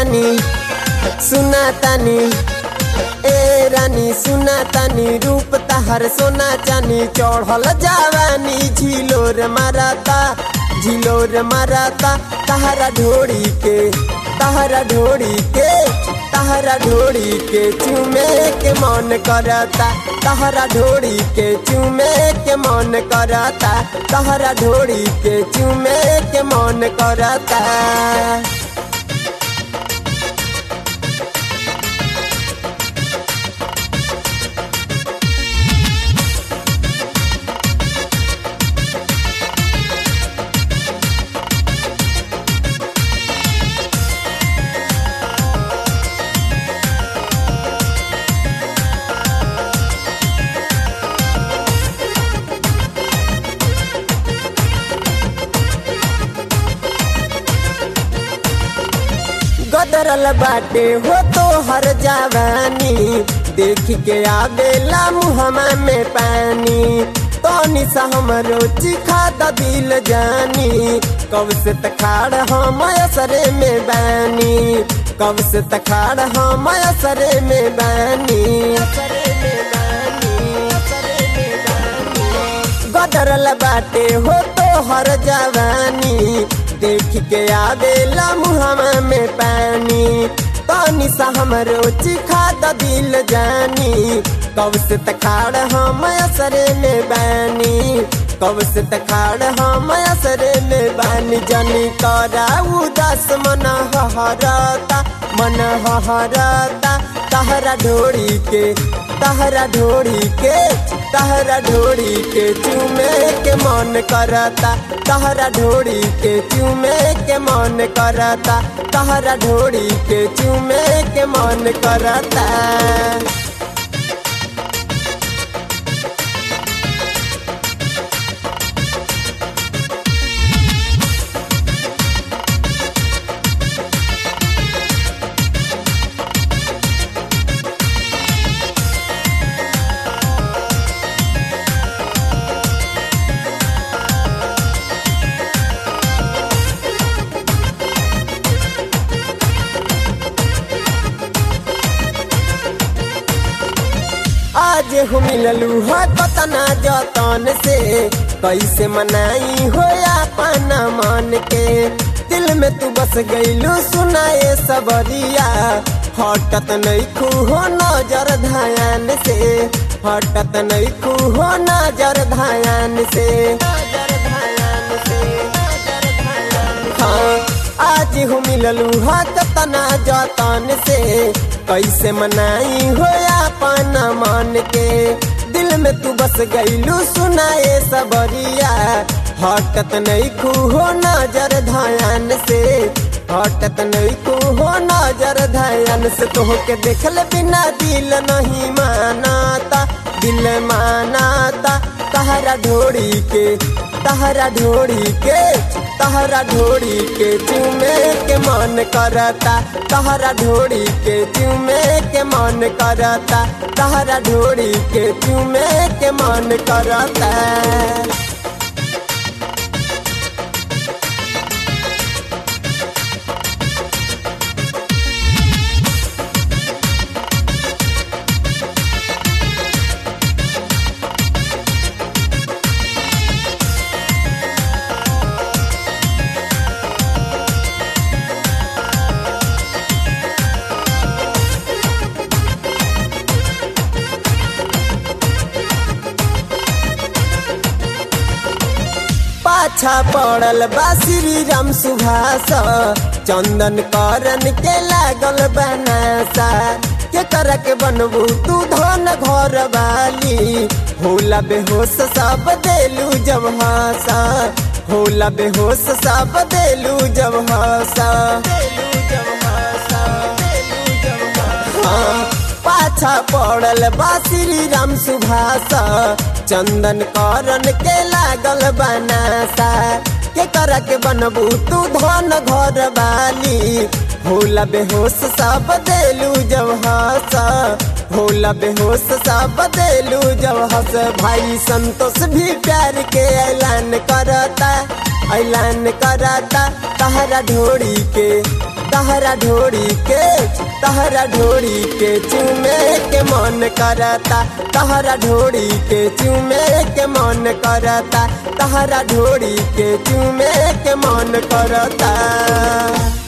तानी सुना तानी ए रानी सुना तानी रूप तहर सोना चानी चढ़ल जवानी झिलोर माराता तहरा ढोड़ी के चूमे के मन करता तहरा ढोड़ी के चूमे के मन करता तहरा ढोड़ी के चूमे के मन करता। गदरल बाटे हो तो हर जवानी देख के आवेला मुहमा में पानी तनी सा हमरो चिखा द दिल जानी कब से तखाड़ हम असरे में बानी कब से तखाड़ हम असरे में बानी गदरल बाटे हो तो हर जवानी देख के आवेला मुहमा में पानी तनी सा हमरो चिखा द दिल जानी कब से तखाड़ हम असरे में बानी कब से तखाड़ हम असरे में बानी जानी करा उदास मन हहरता तहरा ढोड़ी के चूमे के मन करता तहरा ढोड़ी के चूमे के मन करता तहरा ढोड़ी के चूमे के मन करता। आज हो मिललू हो कतना जतन से कैसे मनाई हो अपन मन के दिल में तू बस गईलू सुनाए सबरिया हटत नहीं खू हो नजर ध्यान से हटत नहीं खू हो नजर ध्यान से हाँ आज हो मिललू हो कतना जतन से कैसे मनाई हो अपन मन के दिल में तू बस गईलू सुनाए सबरिया हटत नहीं खू हो नजर ध्यान से हटत नहीं खू हो नजर ध्यान से तोहके देखल बिना दिल नहीं मानाता तहरा ढोड़ी के चूमे के मन करता तहरा ढोड़ी के चूमे के मन करता तहरा ढोड़ी के चूमे के मन करता। पाछा पड़ल बा श्री राम सुभाष चंदन करन के लागल बनासा के कर के बनबू तू धन घर वाली होला बेहोश सब देलू जब हासा होला बेहोश सब देलू जब हासा पाछा पड़ल बा श्री राम सुभाष चंदन करन के लागल बनासा के कर के बनबू तू धन घर वाली होला बेहोश सब देलू जब हंस होला बेहोश सब देलू जब हंस। भाई संतोष भी प्यार के ऐलान करता तहरा ढोड़ी के तहरा ढोरी के चूमे के मन करता, तहरा ढोरी के चूमे के मन करता, तहरा ढोरी के चूमे के मन करता।